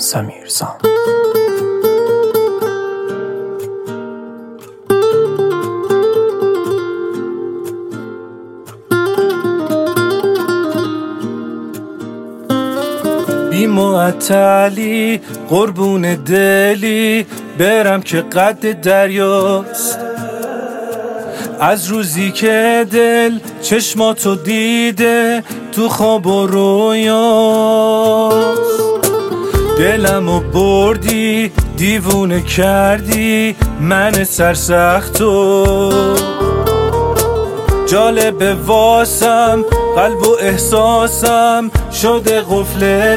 سمیرزان. بی معطلی قربون دلی برم که قد دریاست، از روزی که دل چشماتو دیده تو خواب و رویاست. دلمو بردی دیوونه کردی من سرسختو، جالب واسم قلب و احساسم شده قفل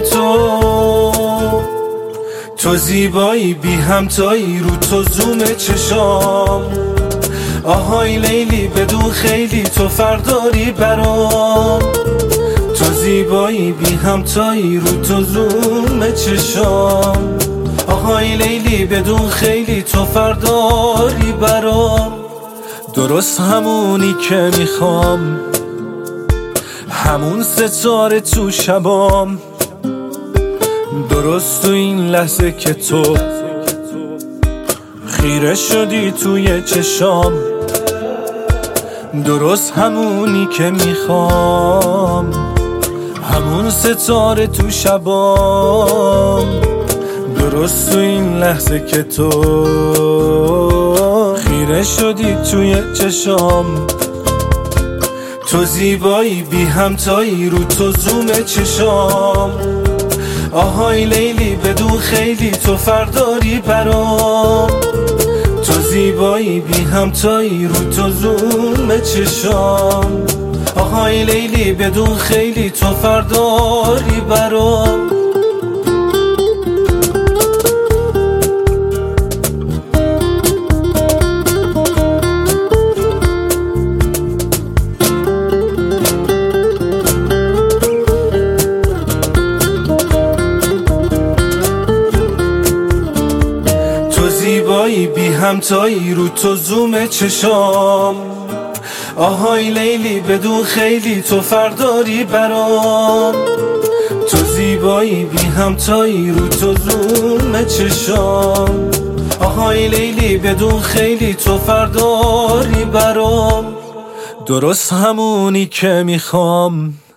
تو زیبایی بی همتایی رو تو زوم چشام. آهای لیلی بدون خیلی تو فرداری برام، تو زیبایی بی همتایی رو تو زوم چشام. آهای لیلی بدون خیلی تو فرداری برام، درست همونی که میخوام، همون ستاره تو شبام، درست تو این لحظه که تو خیره شدی توی چشام. درست همونی که میخوام، همون ستاره تو شبام، درست تو این لحظه که تو خیره شدی توی چشام. تو زیبایی بی همتایی رو تو زوم چشام. آهای لیلی بدون خیلی تو فرداری برام، تو زیبایی بی همتایی رو تو زوم چشام. آهای لیلی بدون خیلی تو فرداری برام. زیبایی بی همتایی رو تو زوم چشام. آهای لیلی بدون خیلی تو فرداری برام، تو زیبایی بی همتایی رو تو زوم چشام. آهای لیلی بدون خیلی تو فرداری برام، درست همونی که میخوام،